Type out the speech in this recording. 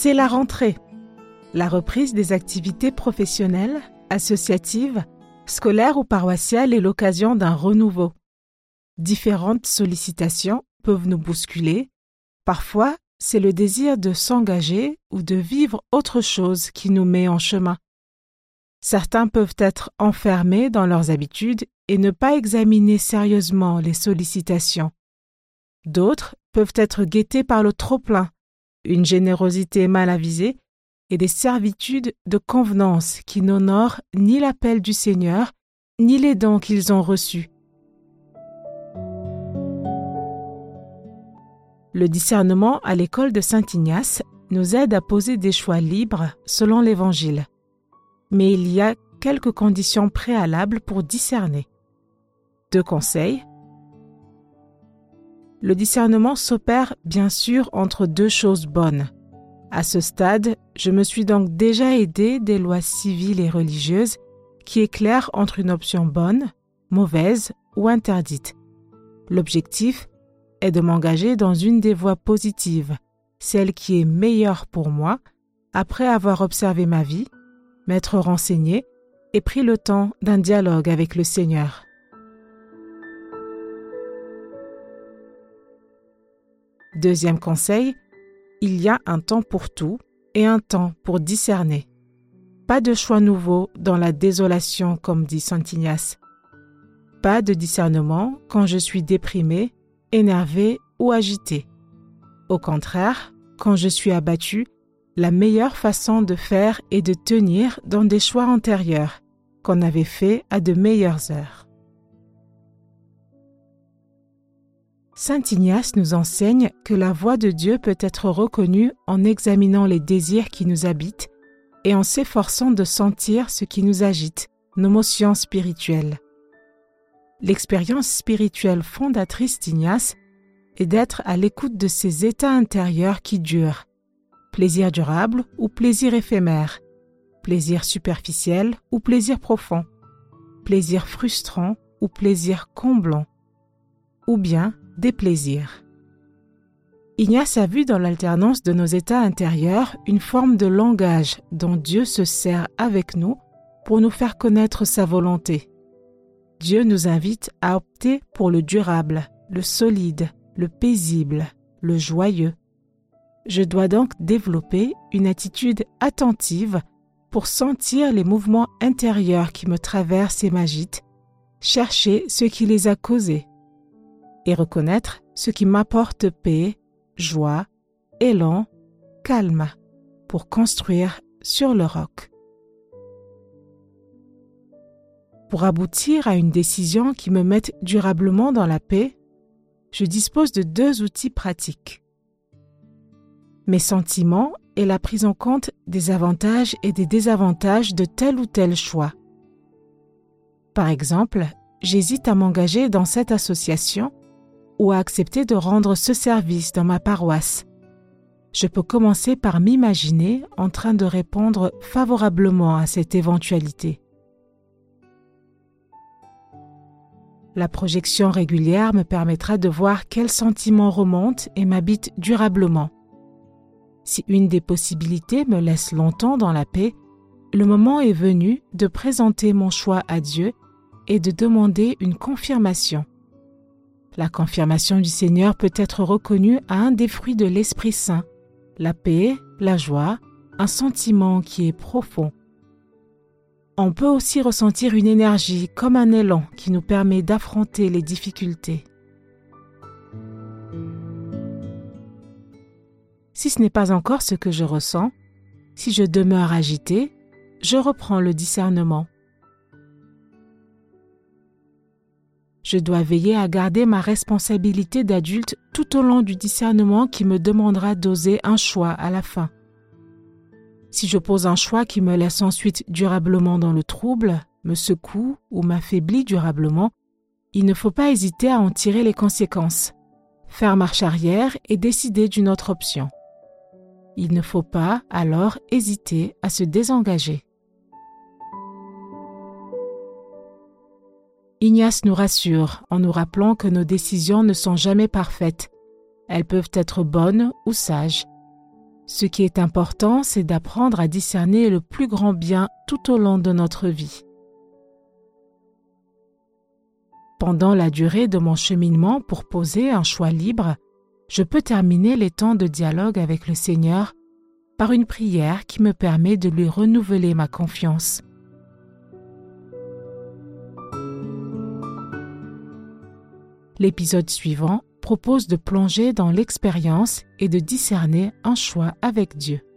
C'est la rentrée. La reprise des activités professionnelles, associatives, scolaires ou paroissiales est l'occasion d'un renouveau. Différentes sollicitations peuvent nous bousculer. Parfois, c'est le désir de s'engager ou de vivre autre chose qui nous met en chemin. Certains peuvent être enfermés dans leurs habitudes et ne pas examiner sérieusement les sollicitations. D'autres peuvent être guettés par le trop-plein, une générosité mal avisée et des servitudes de convenance qui n'honorent ni l'appel du Seigneur, ni les dons qu'ils ont reçus. Le discernement à l'école de Saint Ignace nous aide à poser des choix libres selon l'Évangile. Mais il y a quelques conditions préalables pour discerner. 2 conseils. Le discernement s'opère bien sûr entre 2 choses bonnes. À ce stade, je me suis donc déjà aidé des lois civiles et religieuses qui éclairent entre une option bonne, mauvaise ou interdite. L'objectif est de m'engager dans une des voies positives, celle qui est meilleure pour moi, après avoir observé ma vie, m'être renseigné et pris le temps d'un dialogue avec le Seigneur. Deuxième conseil, il y a un temps pour tout et un temps pour discerner. Pas de choix nouveau dans la désolation, comme dit Saint Ignace. Pas de discernement quand je suis déprimé, énervé ou agité. Au contraire, quand je suis abattu, la meilleure façon de faire est de tenir dans des choix antérieurs qu'on avait faits à de meilleures heures. Saint Ignace nous enseigne que la voix de Dieu peut être reconnue en examinant les désirs qui nous habitent et en s'efforçant de sentir ce qui nous agite, nos motions spirituelles. L'expérience spirituelle fondatrice d'Ignace est d'être à l'écoute de ces états intérieurs qui durent, plaisir durable ou plaisir éphémère, plaisir superficiel ou plaisir profond, plaisir frustrant ou plaisir comblant, ou bien des plaisirs. Ignace a vu dans l'alternance de nos états intérieurs une forme de langage dont Dieu se sert avec nous pour nous faire connaître sa volonté. Dieu nous invite à opter pour le durable, le solide, le paisible, le joyeux. Je dois donc développer une attitude attentive pour sentir les mouvements intérieurs qui me traversent et m'agitent, chercher ce qui les a causés et reconnaître ce qui m'apporte paix, joie, élan, calme pour construire sur le roc. Pour aboutir à une décision qui me mette durablement dans la paix, je dispose de 2 outils pratiques. Mes sentiments et la prise en compte des avantages et des désavantages de tel ou tel choix. Par exemple, j'hésite à m'engager dans cette association ou à accepter de rendre ce service dans ma paroisse. Je peux commencer par m'imaginer en train de répondre favorablement à cette éventualité. La projection régulière me permettra de voir quels sentiments remontent et m'habitent durablement. Si une des possibilités me laisse longtemps dans la paix, le moment est venu de présenter mon choix à Dieu et de demander une confirmation. La confirmation du Seigneur peut être reconnue à un des fruits de l'Esprit Saint, la paix, la joie, un sentiment qui est profond. On peut aussi ressentir une énergie comme un élan qui nous permet d'affronter les difficultés. Si ce n'est pas encore ce que je ressens, si je demeure agité, je reprends le discernement. Je dois veiller à garder ma responsabilité d'adulte tout au long du discernement qui me demandera d'oser un choix à la fin. Si je pose un choix qui me laisse ensuite durablement dans le trouble, me secoue ou m'affaiblit durablement, il ne faut pas hésiter à en tirer les conséquences, faire marche arrière et décider d'une autre option. Il ne faut pas alors hésiter à se désengager. Ignace nous rassure en nous rappelant que nos décisions ne sont jamais parfaites. Elles peuvent être bonnes ou sages. Ce qui est important, c'est d'apprendre à discerner le plus grand bien tout au long de notre vie. Pendant la durée de mon cheminement pour poser un choix libre, je peux terminer les temps de dialogue avec le Seigneur par une prière qui me permet de lui renouveler ma confiance. L'épisode suivant propose de plonger dans l'expérience et de discerner un choix avec Dieu.